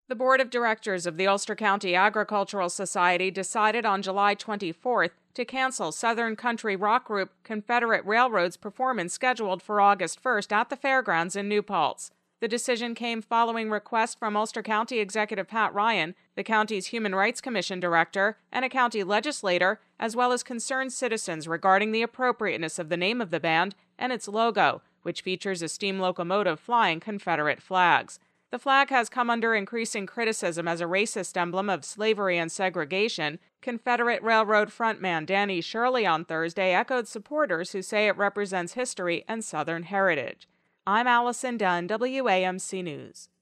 The Board of Directors of the Ulster County Agricultural Society decided on July 24th to cancel Southern Country Rock Group Confederate Railroad's performance scheduled for August 1st at the fairgrounds in New Paltz. The decision came following requests from Ulster County Executive Pat Ryan, the county's Human Rights Commission director, and a county legislator, as well as concerned citizens regarding the appropriateness of the name of the band and its logo, which features a steam locomotive flying Confederate flags. The flag has come under increasing criticism as a racist emblem of slavery and segregation. Confederate Railroad frontman Danny Shirley on Thursday echoed supporters who say it represents history and Southern heritage. I'm Allison Dunn, WAMC News.